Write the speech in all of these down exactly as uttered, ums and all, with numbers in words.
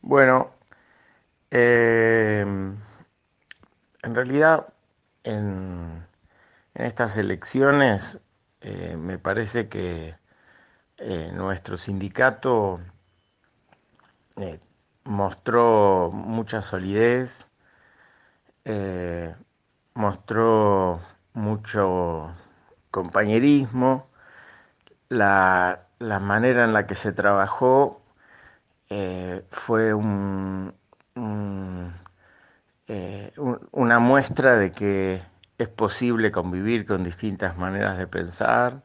Bueno, eh, en realidad en, en estas elecciones eh, me parece que eh, nuestro sindicato eh, mostró mucha solidez, eh, mostró mucho compañerismo, la, la manera en la que se trabajó eh, fue un, un eh, un- una muestra de que es posible convivir con distintas maneras de pensar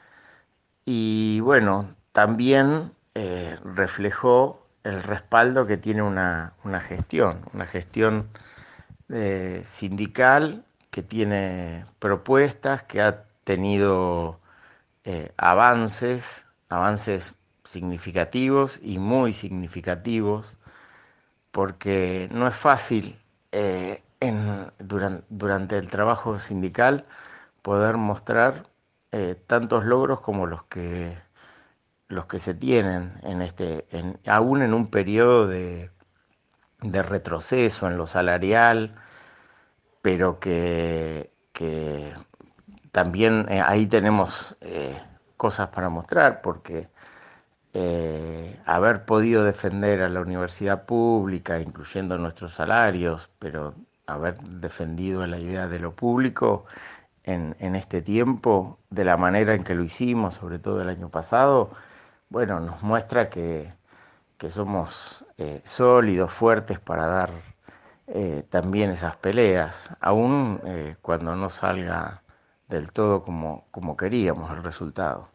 y bueno, también eh, reflejó el respaldo que tiene una, una gestión, una gestión eh, sindical que tiene propuestas, que ha tenido eh, avances, avances significativos y muy significativos porque no es fácil eh, en, duran, durante el trabajo sindical poder mostrar eh, tantos logros como los que, los que se tienen en este, en, aún en un periodo de, de retroceso en lo salarial, pero que, que también eh, ahí tenemos eh, cosas para mostrar, porque eh, haber podido defender a la universidad pública, incluyendo nuestros salarios, pero haber defendido la idea de lo público en, en este tiempo, de la manera en que lo hicimos, sobre todo el año pasado, bueno, nos muestra que, que somos eh, sólidos, fuertes para dar eh, también esas peleas, aun eh, cuando no salga del todo como, como queríamos el resultado.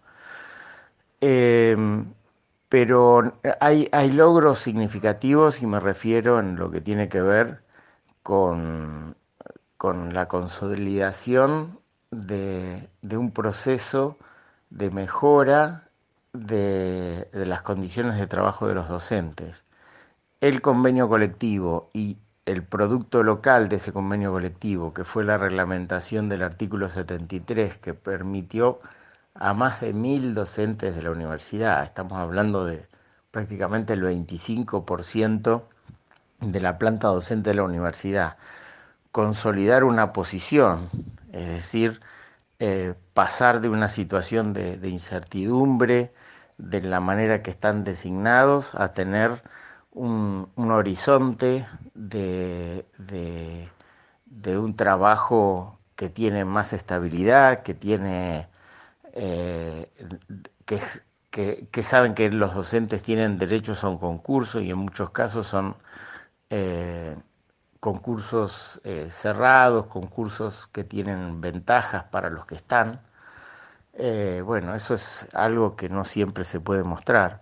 Eh, pero hay, hay logros significativos y me refiero en lo que tiene que ver con, con la consolidación de, de un proceso de mejora de, de las condiciones de trabajo de los docentes. El convenio colectivo y el producto local de ese convenio colectivo, que fue la reglamentación del artículo setenta y tres, que permitió a más de mil docentes de la universidad, estamos hablando de prácticamente el veinticinco por ciento de la planta docente de la universidad, consolidar una posición, es decir, eh, pasar de una situación de, de incertidumbre de la manera que están designados a tener un, un horizonte de, de, de, un trabajo que tiene más estabilidad, que tiene eh, que, que, que, saben que los docentes tienen derechos a un concurso y en muchos casos son eh, concursos eh, cerrados, concursos que tienen ventajas para los que están. Eh, bueno, eso es algo que no siempre se puede mostrar.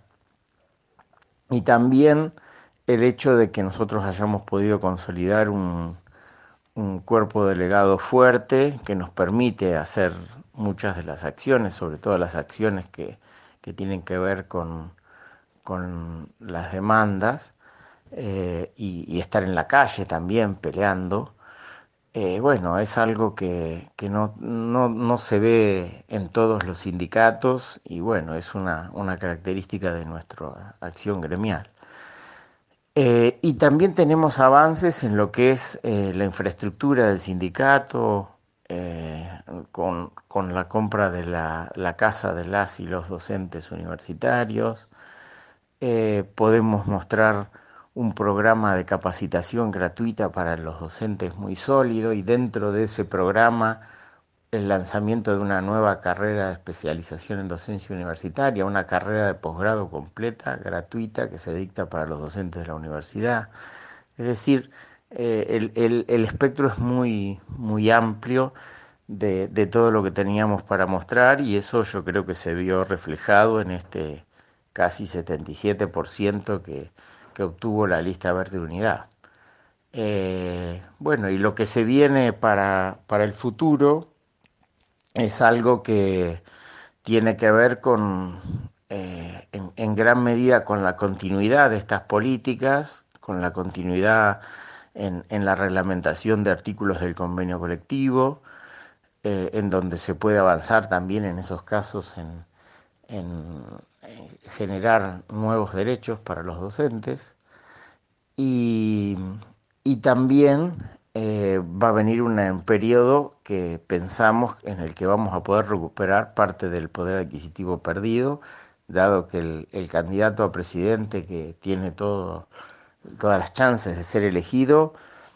Y también el hecho de que nosotros hayamos podido consolidar un, un cuerpo delegado fuerte que nos permite hacer muchas de las acciones, sobre todo las acciones que, que tienen que ver con, con las demandas eh, y, y, estar en la calle también peleando. Eh, bueno, es algo que, que no, no, no, se ve en todos los sindicatos y bueno, es una, una característica de nuestra acción gremial. Eh, y también tenemos avances en lo que es eh, la infraestructura del sindicato, eh, con, con, la compra de la, la, casa de las y los docentes universitarios. Eh, podemos mostrar un programa de capacitación gratuita para los docentes muy sólido y dentro de ese programa el lanzamiento de una nueva carrera de especialización en docencia universitaria, una carrera de posgrado completa, gratuita, que se dicta para los docentes de la universidad. Es decir, eh, el, el, el, espectro es muy, muy amplio de, de todo lo que teníamos para mostrar y eso yo creo que se vio reflejado en este casi setenta y siete por ciento que, que obtuvo la lista verde de unidad. Eh, bueno, y lo que se viene para, para el futuro es algo que tiene que ver con, eh, en, en gran medida con la continuidad de estas políticas, con la continuidad en, en la reglamentación de artículos del convenio colectivo, eh, en donde se puede avanzar también en esos casos en, en, en generar nuevos derechos para los docentes. Y, y también eh, va a venir una- un periodo que pensamos en el que vamos a poder recuperar parte del poder adquisitivo perdido, dado que el, el candidato a presidente que tiene todo, todas las chances de ser elegido,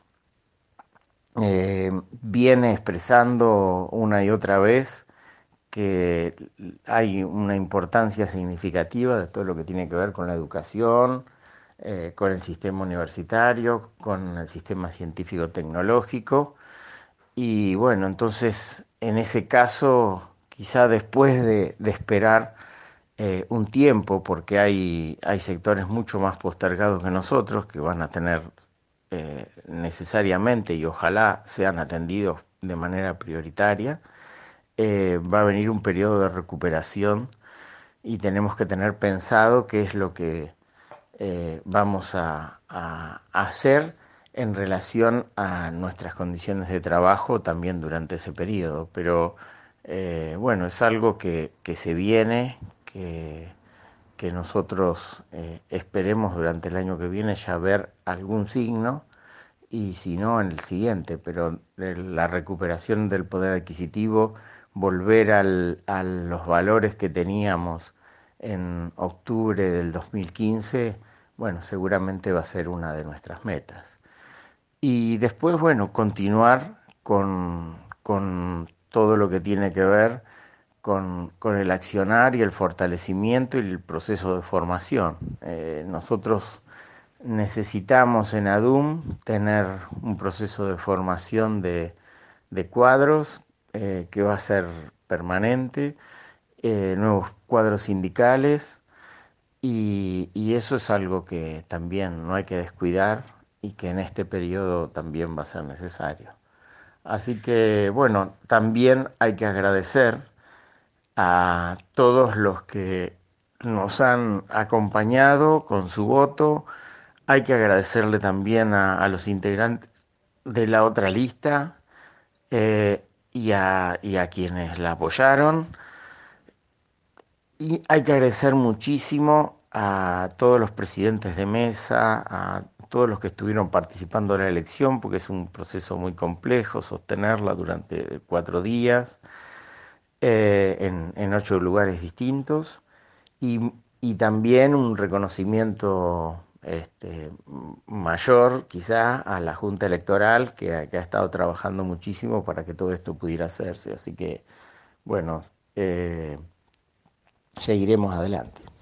eh, viene expresando una y otra vez que hay una importancia significativa de todo lo que tiene que ver con la educación, eh, con el sistema universitario, con el sistema científico-tecnológico. Y bueno, entonces en ese caso, quizá después de, de esperar eh, un tiempo, porque hay, hay sectores mucho más postergados que nosotros que van a tener eh, necesariamente y ojalá sean atendidos de manera prioritaria, eh, va a venir un periodo de recuperación y tenemos que tener pensado qué es lo que eh, vamos a, a, hacer en relación a nuestras condiciones de trabajo también durante ese periodo. Pero eh, bueno, es algo que, que se viene, que, que nosotros eh, esperemos durante el año que viene ya ver algún signo y si no en el siguiente, pero la recuperación del poder adquisitivo, volver al, a los valores que teníamos en octubre del dos mil quince, bueno, seguramente va a ser una de nuestras metas. Y después, bueno, continuar con, con todo lo que tiene que ver con, con el accionar y el fortalecimiento y el proceso de formación. Eh, nosotros necesitamos en ADUM tener un proceso de formación de, de cuadros eh, que va a ser permanente, eh, nuevos cuadros sindicales y, y eso es algo que también no hay que descuidar y que en este periodo también va a ser necesario. Así que bueno, también hay que agradecer a todos los que nos han acompañado con su voto. Hay que agradecerle también a, a los integrantes de la otra lista eh, y, a, y a quienes la apoyaron. Y hay que agradecer muchísimo a todos los presidentes de mesa, a todos los que estuvieron participando en la elección, porque es un proceso muy complejo sostenerla durante cuatro días eh, en, en ocho lugares distintos. Y, y también un reconocimiento este, mayor quizá a la Junta Electoral que, que ha estado trabajando muchísimo para que todo esto pudiera hacerse. Así que, bueno, eh, seguiremos adelante.